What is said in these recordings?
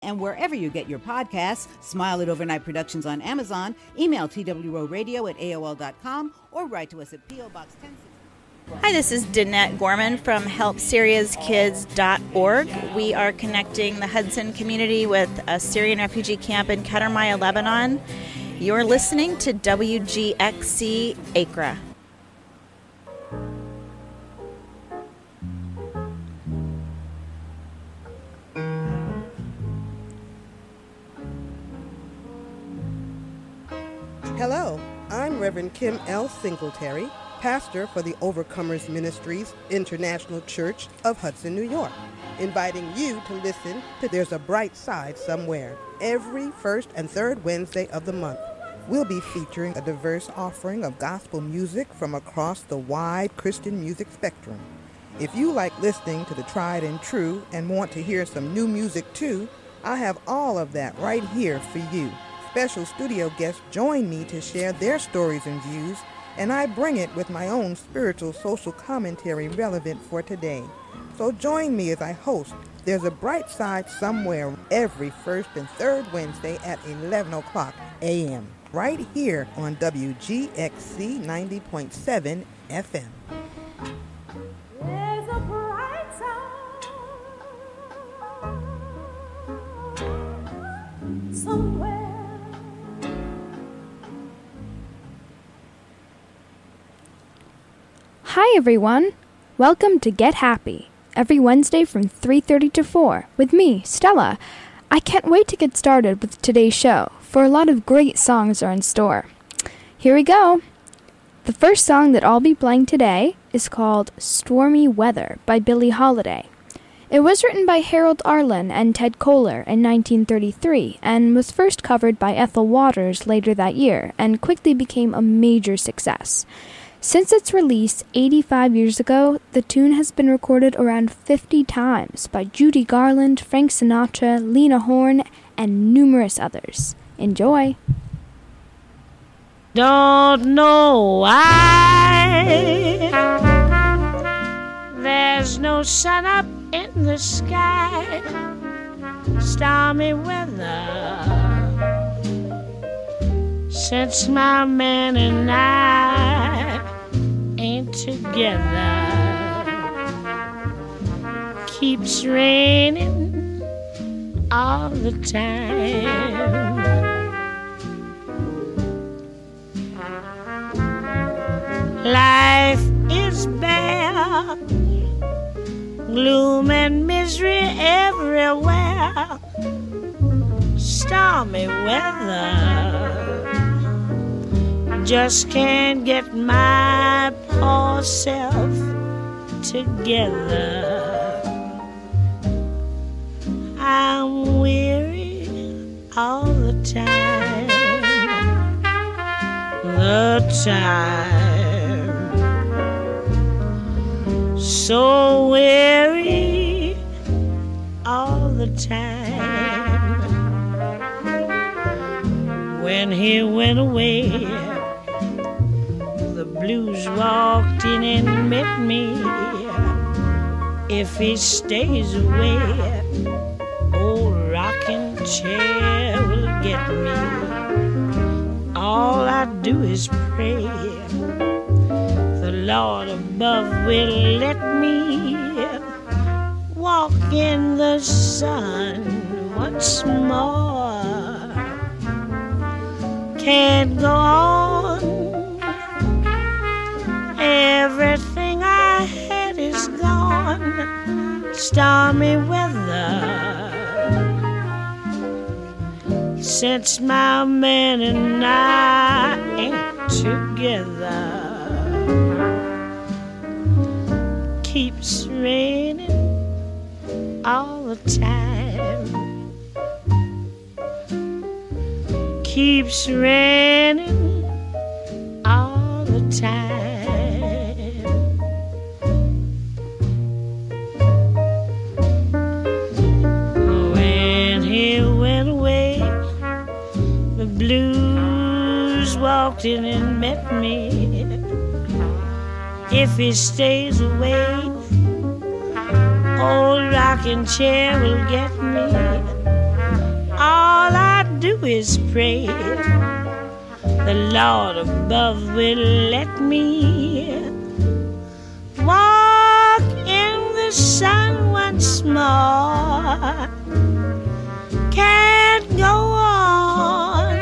And wherever you get your podcasts, Smile at Overnight Productions on Amazon, email twroradio@aol.com, or write to us at P.O. Box 1060. Hi, this is Danette Gorman from HelpSyria'sKids.org. We are connecting the Hudson community with a Syrian refugee camp in Katamaya, Lebanon. You're listening to WGXC Accra. Hello, I'm Reverend Kim L. Singletary, pastor for the Overcomers Ministries International Church of Hudson, New York, inviting you to listen to There's a Bright Side Somewhere every first and third Wednesday of the month. We'll be featuring a diverse offering of gospel music from across the wide Christian music spectrum. If you like listening to the tried and true and want to hear some new music too, I have all of that right here for you. Special studio guests join me to share their stories and views, and I bring it with my own spiritual social commentary relevant for today. So join me as I host There's a Bright Side Somewhere every first and third Wednesday at 11 o'clock a.m. right here on WGXC 90.7 FM. There's a bright side somewhere. Hi everyone! Welcome to Get Happy, every Wednesday from 3:30 to 4, with me, Stella. I can't wait to get started with today's show, for a lot of great songs are in store. Here we go! The first song that I'll be playing today is called Stormy Weather by Billie Holiday. It was written by Harold Arlen and Ted Koehler in 1933 and was first covered by Ethel Waters later that year and quickly became a major success. Since its release 85 years ago, the tune has been recorded around 50 times by Judy Garland, Frank Sinatra, Lena Horne, and numerous others. Enjoy! Don't know why there's no sun up in the sky, stormy weather, since my man and I ain't together. Keeps raining all the time. Life is bare, gloom and misery everywhere, stormy weather. Just can't get my poor self together. I'm weary all the time, so weary all the time. When he went away, the blues walked in and met me. If he stays away, old rocking chair will get me. All I do is pray the Lord above will let me walk in the sun once more. Can't go on, everything I had is gone, stormy weather, since my man and I ain't together. Keeps raining all the time, keeps raining all the time. When he went away, the blues walked in and met me. If he stays away, old rocking chair will get me. do is pray the Lord above will let me walk in the sun once more. Can't go on.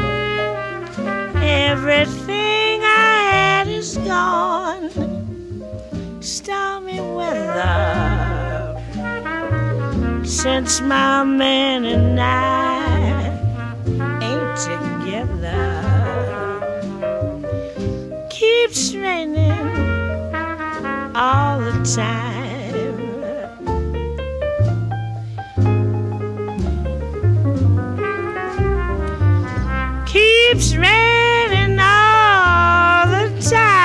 Everything I had is gone. Stormy weather since my man and I ain't together. Keeps raining all the time. Keeps raining all the time.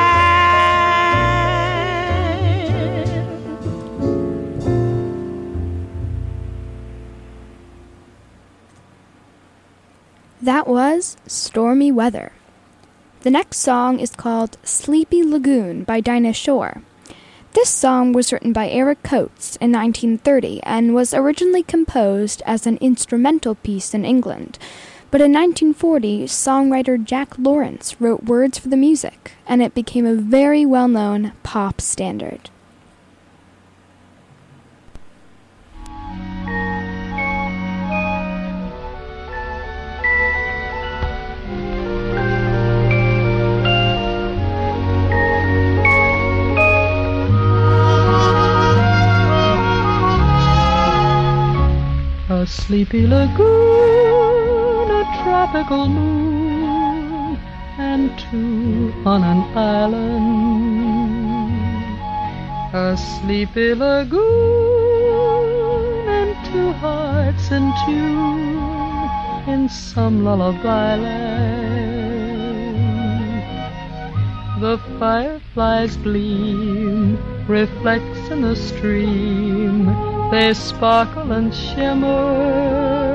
That was Stormy Weather. The next song is called Sleepy Lagoon by Dinah Shore. This song was written by Eric Coates in 1930 and was originally composed as an instrumental piece in England. But in 1940, songwriter Jack Lawrence wrote words for the music, and it became a very well-known pop standard. A sleepy lagoon, a tropical moon, and two on an island. A sleepy lagoon and two hearts in tune in some lullaby land. The fireflies gleam, reflects in the stream. They sparkle and shimmer.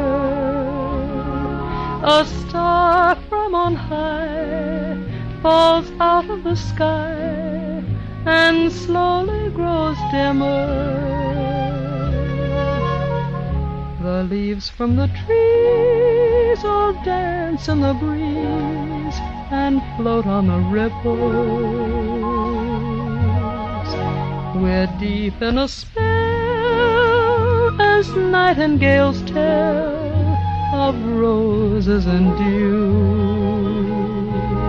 A star from on high falls out of the sky and slowly grows dimmer. The leaves from the trees all dance in the breeze and float on the ripples. We're deep in a spell as nightingales tell of roses and dew.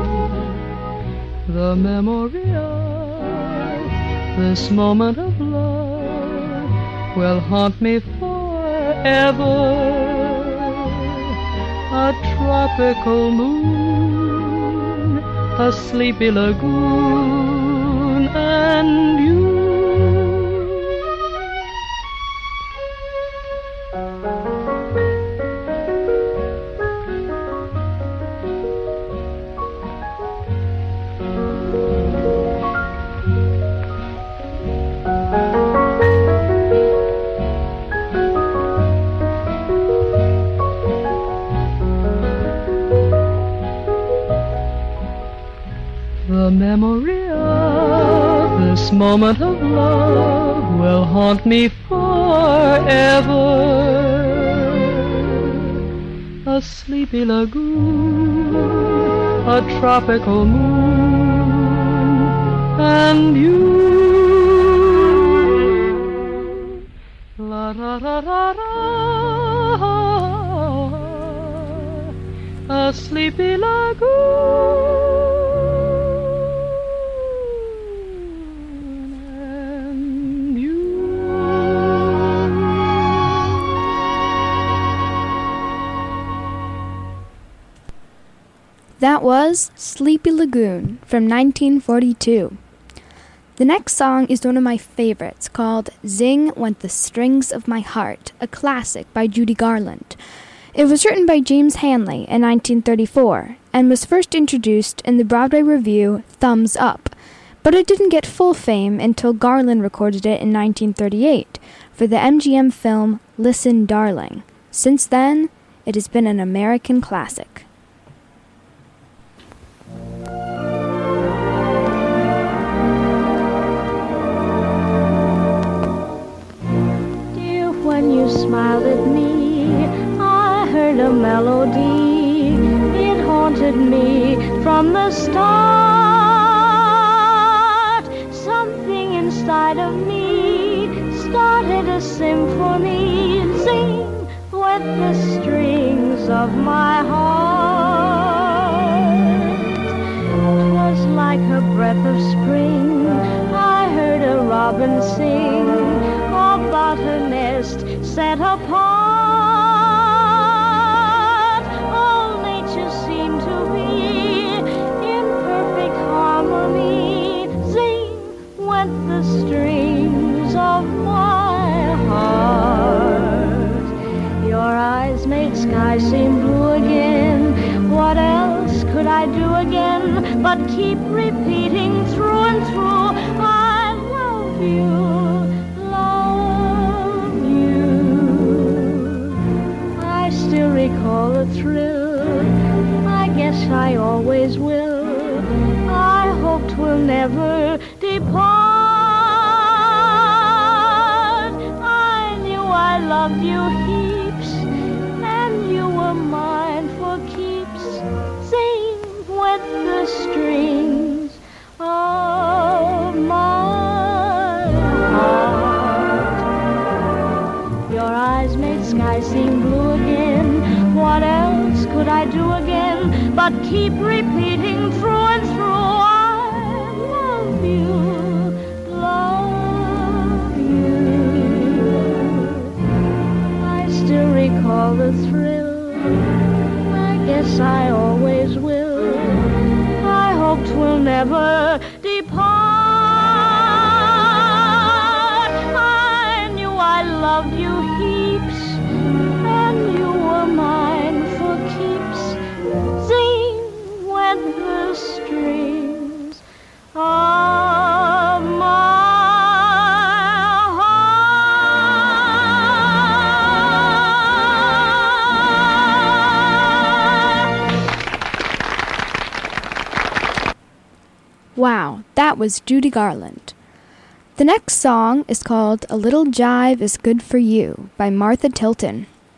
The memory of this moment of love will haunt me forever. A tropical moon, a sleepy lagoon, and you. The memory of this moment of love will haunt me forever. A sleepy lagoon, a tropical moon, and you. La da da da da. A sleepy lagoon. That was Sleepy Lagoon from 1942. The next song is one of my favorites, called Zing Went the Strings of My Heart, a classic by Judy Garland. It was written by James Hanley in 1934 and was first introduced in the Broadway revue Thumbs Up, but it didn't get full fame until Garland recorded it in 1938 for the MGM film Listen, Darling. Since then, it has been an American classic. When you smiled at me, I heard heard a melody. It haunted me from the start. Something inside of me started a symphony. Zing went the strings of my heart. 'Twas like a breath of spring. I heard a robin sing about her nest set apart. All nature seemed to be in perfect harmony. Zing went the strings of my heart. Your eyes made sky seem blue again. What else could I do again but keep repeating through and through, I love you, love you. I still recall the thrill. I guess I always will. I hope 'twill never depart. I knew I loved you heaps, and you were mine for keeps. Sing with the strings of my heart. Your eyes made sky seem blue again. What else could I do again but keep repeating through and through, I love you, love you. I still recall the thrill. I guess I always will. I hope 'twill never depart. I knew I loved you heaps, and you were mine for keeps. Zing went the strings of my Wow, that was Judy Garland. The next song is called A Little Jive is Good for You by Martha Tilton.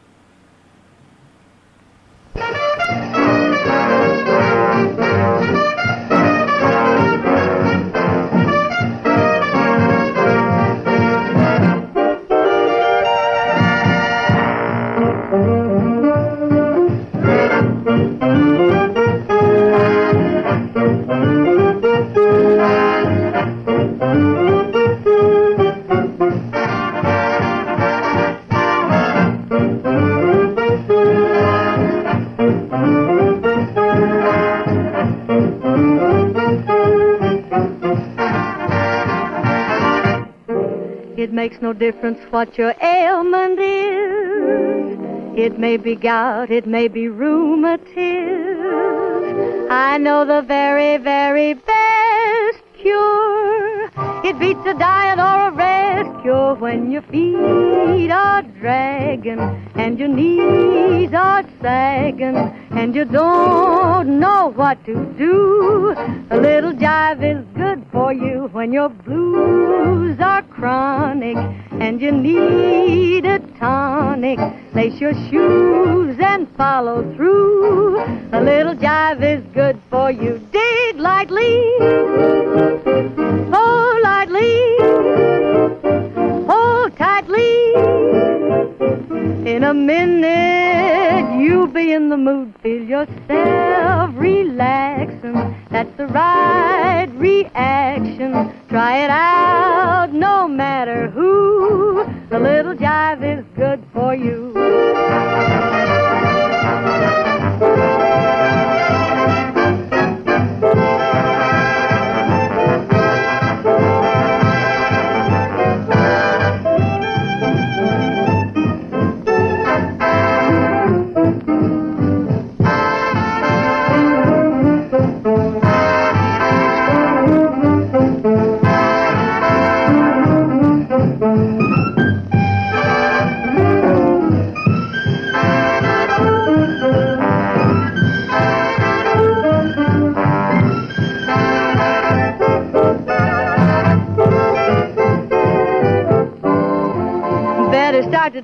It makes no difference what your ailment is. It may be gout, it may be rheumatism. I know the very, very best cure. It beats a diet or a rest cure when your feet are dragging and your knees are sagging and you don't know what to do. A little jive is good for you when your blues are chronic and you need a tonic. Lace your shoes and follow through. A little jive is good for you. Dig lightly, hold lightly, hold tightly. In a minute you'll be in the mood. Feel yourself relaxing. That's the right reaction. Try it out no matter who. The little jive is good for you.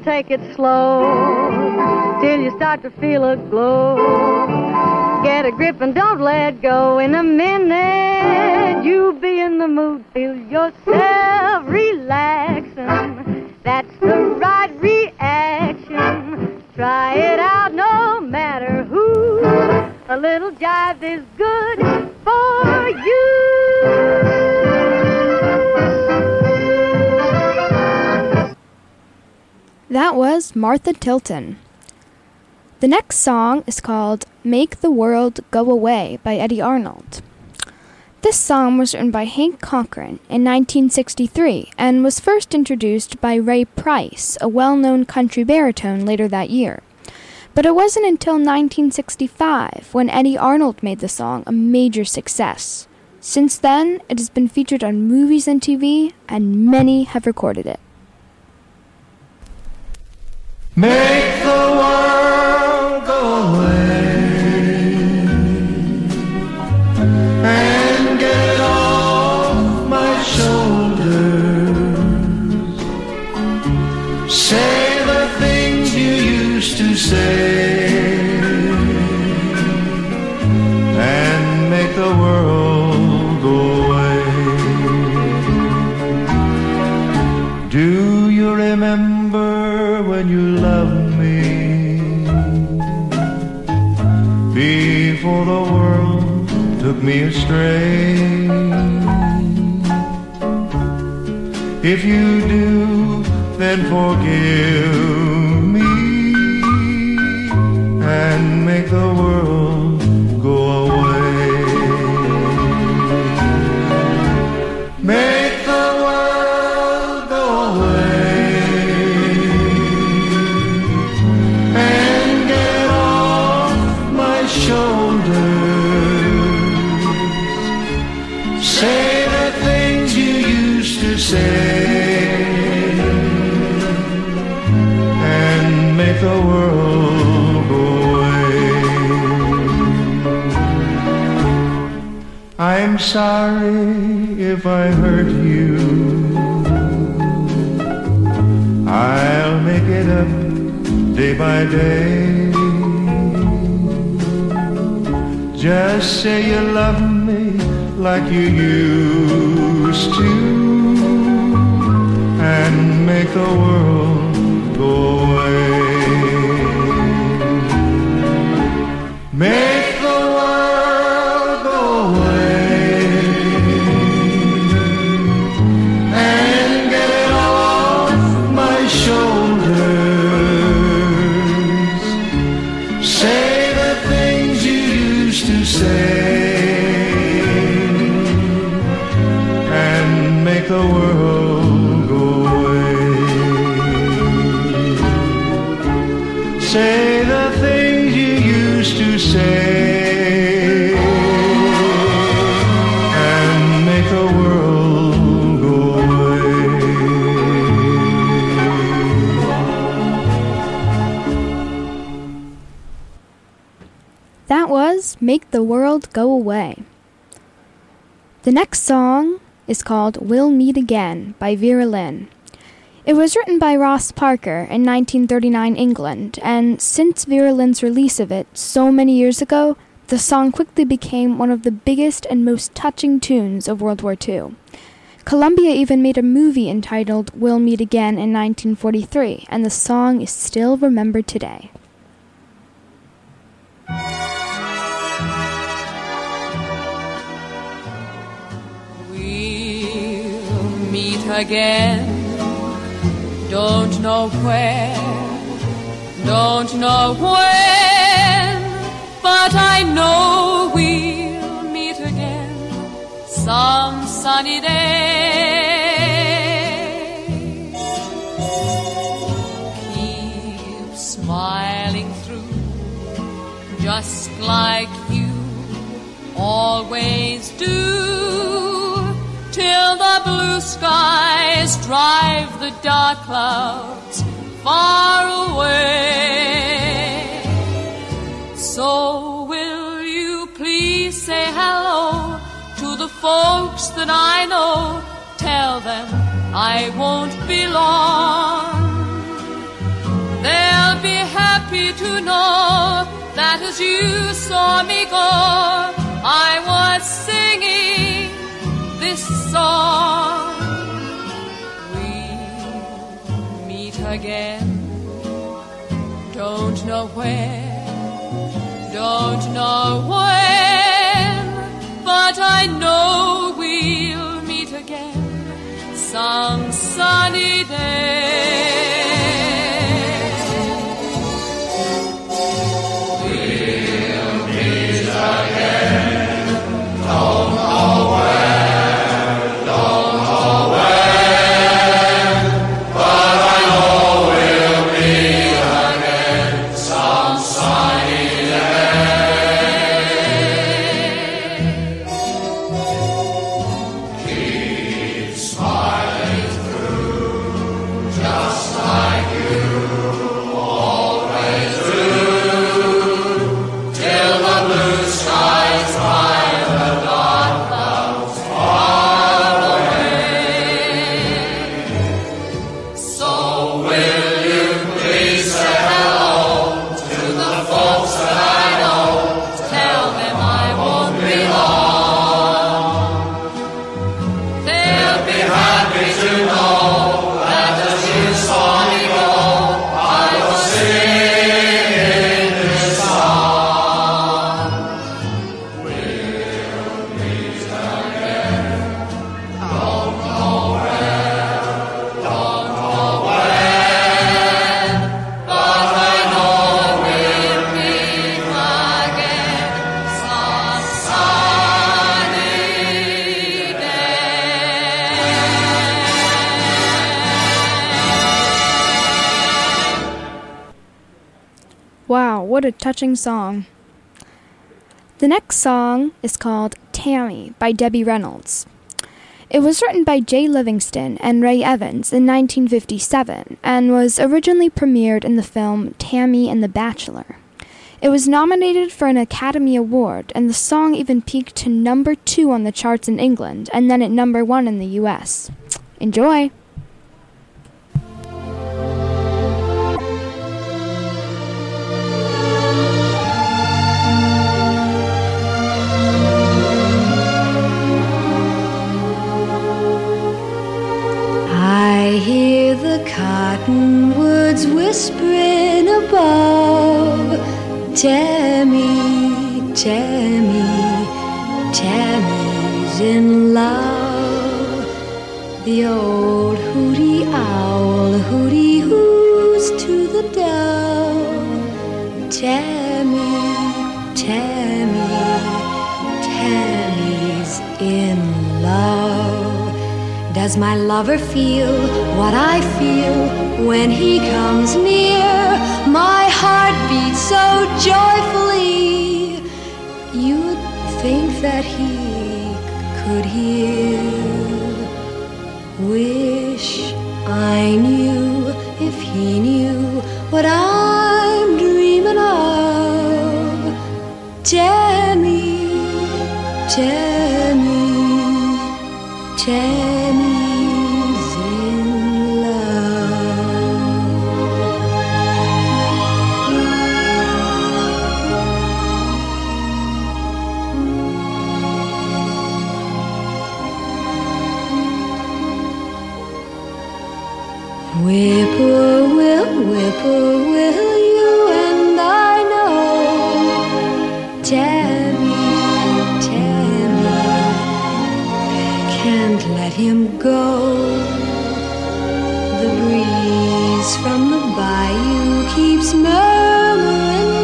take it slow till you start to feel a glow. Get a grip and don't let go. In a minute, you'll be in the mood. Feel yourself relaxing. That's the right reaction. Try it out no matter who. A little jive is good for you. That was Martha Tilton. The next song is called Make the World Go Away by Eddie Arnold. This song was written by Hank Cochran in 1963 and was first introduced by Ray Price, a well-known country baritone, later that year. But it wasn't until 1965 when Eddie Arnold made the song a major success. Since then, it has been featured on movies and TV, and many have recorded it. Make the world go away and get off my shoulders. Say the things you used to say and make the world go away. Do you remember when you loved me before the world took me astray? If you do, then forgive me and make the world go away. Make the world go away and get off my shoulders. Say the things you used to say and make the world go away. I'm sorry if I hurt you. I'll make it up day by day. Just say you love me like you used to and make the world go away. Make the world go away and get it off my shoulders. Say the things you used to say and make the world go away. Say the things you used to say and make the world go away. That was Make the World Go Away. The next song is called We'll Meet Again by Vera Lynn. It was written by Ross Parker in 1939 England, and since Vera Lynn's release of it so many years ago, the song quickly became one of the biggest and most touching tunes of World War II. Columbia even made a movie entitled We'll Meet Again in 1943, and the song is still remembered today. We'll meet again. Don't know where, don't know when, but I know we'll meet again some sunny day. Keep smiling through, just like you always do, till the blue skies drive the dark clouds far away. So will you please say hello to the folks that I know? Tell them I won't be long. happy to know that as you saw me go, I was singing this song. We'll meet again, don't know where, don't know when, but I know we'll meet again some sunny day. We'll meet again, don't know where, don't know when, but I know we'll meet again some sunny day. Keep smiling through, just like you always do, till the blue skies drive the dark clouds far away. So will you please say hello to the folks that I know? Tell them I won't be long. They'll be happy to know that as you saw me go, I was singing this song. We'll meet again, don't know where, don't know when, but I know we'll meet again some sunny day. Wow, what a touching song. The next song is called Tammy by Debbie Reynolds. It was written by Jay Livingston and Ray Evans in 1957 and was originally premiered in the film Tammy and the Bachelor. It was nominated for an Academy Award, and the song even peaked to number 2 on the charts in England and then at number 1 in the US. Enjoy! I hear the cottonwoods whispering above. Tammy, Tammy, Tammy's in love. The old hooty owl hooty hoos to the dove. Tammy, Tammy, Tammy's in love. Does my lover feel what I feel when he comes near? My heart beats so joyfully, you'd think that he could hear. Wish I knew if he knew what I'm dreaming of. Tammy, Tammy, Tammy's in love. Whippoorwill, you and I know. Tammy, Tammy, can't let him go. The breeze from the bayou keeps murmuring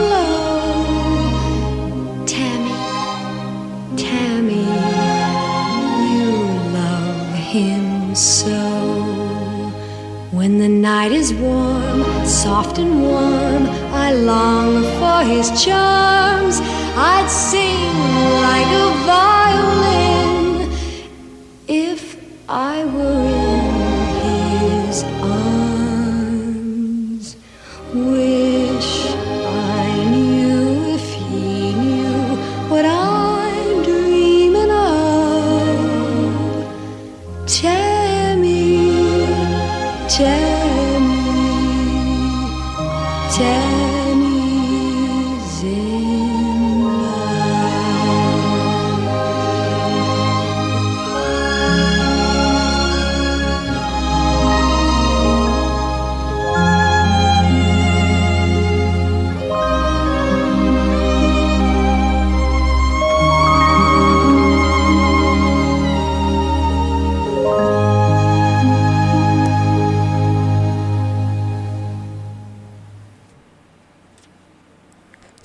low. Tammy, Tammy, you love him so. When the night is warm, soft and warm, I long for his charms. I'd sing like a violin if I were in his arms. Wish I knew if he knew what I'm dreaming of. Tammy, Tammy, Tammy.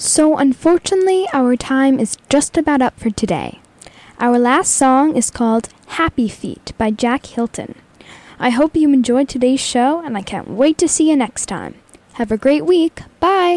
So unfortunately, our time is just about up for today. Our last song is called Happy Feet by Jack Hilton. I hope you enjoyed today's show, and I can't wait to see you next time. Have a great week. Bye!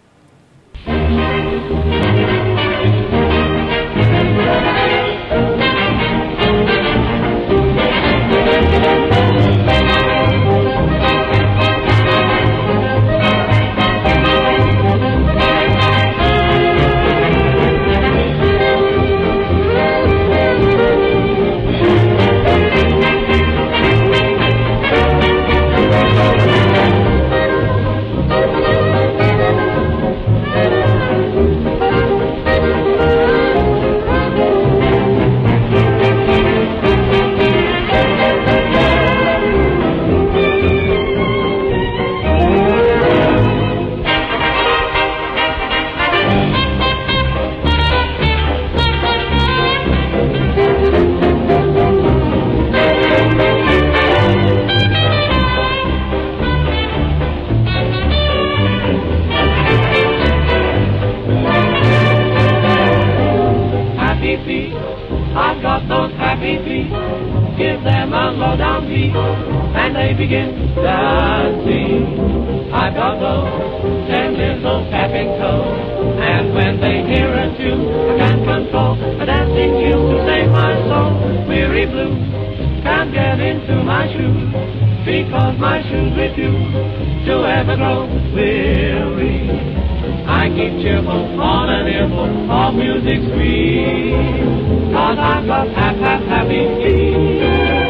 I've got those happy feet. Give them a low down beat, and they begin dancing. I've got those 10 little tapping toes, and when they hear a tune, I can't control a dancing tune to save my soul. Weary blue can't get into my shoes, because my shoes refuse to ever grow weary. I keep cheerful on an earful of music sweet, 'cause I've got happy feet.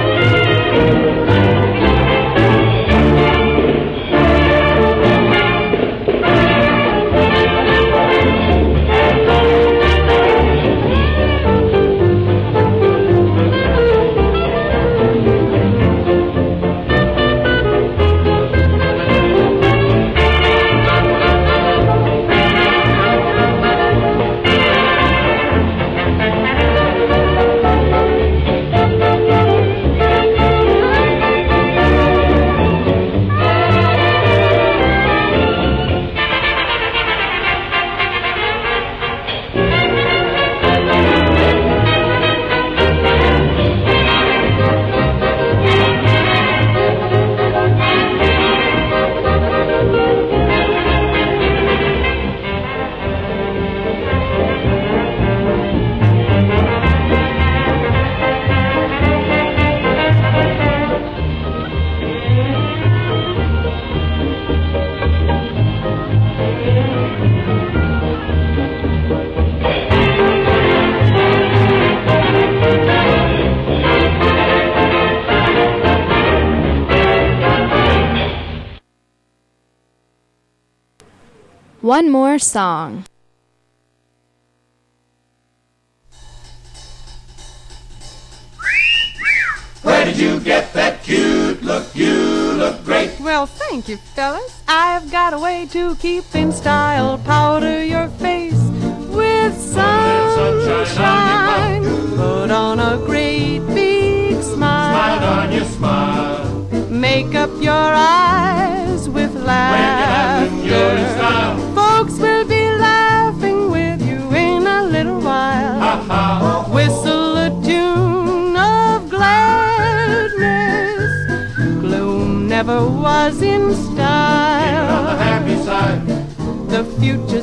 One more song. Where did you get that cute look? You look great. Well, thank you, fellas. I've got a way to keep in style. Powder your face with sunshine. Put on a great big smile. Smile on your smile. Make up your eyes with laughter. When you're in style. Folks will be laughing with you in a little while. Ha ha. Whistle a tune of gladness. Gloom never was in style. Get on the happy side. The future